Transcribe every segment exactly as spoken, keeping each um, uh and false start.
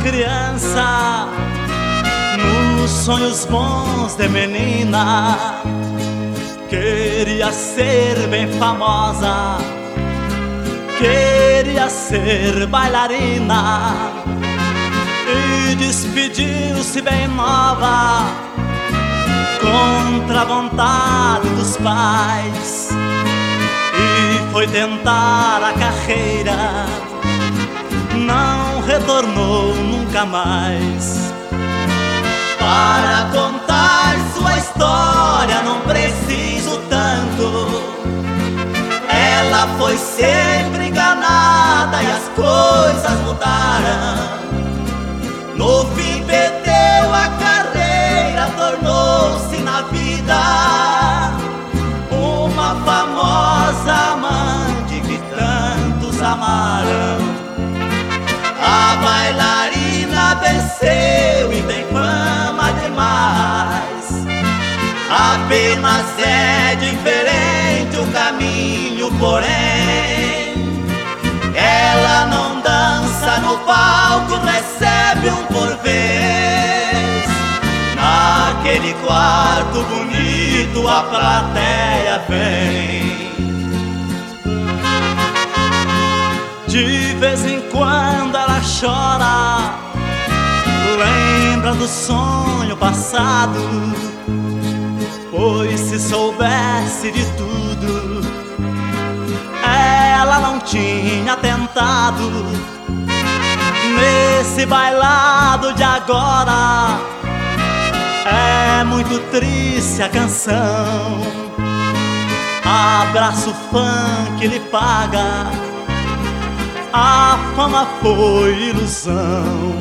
criança, nos sonhos bons de menina, queria ser bem famosa, queria ser bailarina, e despediu-se bem nova, contra a vontade dos pais, e foi tentar a carreira, não retornou nunca mais. Para contar sua história não preciso tanto, ela foi sempre enganada e as coisas mudaram. No fim perdeu a carreira, tornou-se na vida uma famosa amante que tantos amaram. A bailarina venceu e tem fama demais, apenas é diferente o caminho, porém ela não dança no palco, recebe um por vez. Naquele quarto bonito a plateia vem. De vez em quando ela chora, lembra do sonho passado, pois se soubesse de tudo, ela não tinha tentado. Nesse bailado de agora é muito triste a canção, abraço funk lhe paga, a fama foi ilusão.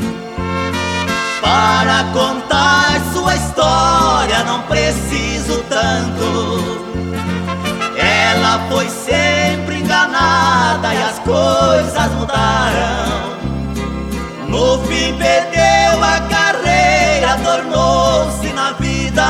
Para contar sua história não preciso tanto, ela foi sempre enganada e as coisas mudaram. No fim perdeu a carreira, tornou-se na vida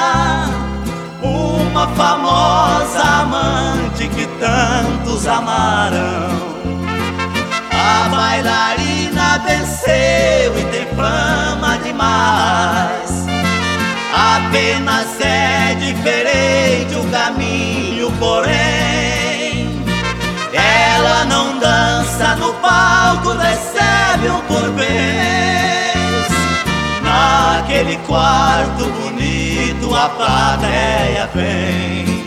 uma famosa amante que tantos amaram. A bailarina venceu e tem fama demais, apenas é diferente o caminho, porém ela não dança no palco, recebe um por vez. Naquele quarto bonito a plateia vem.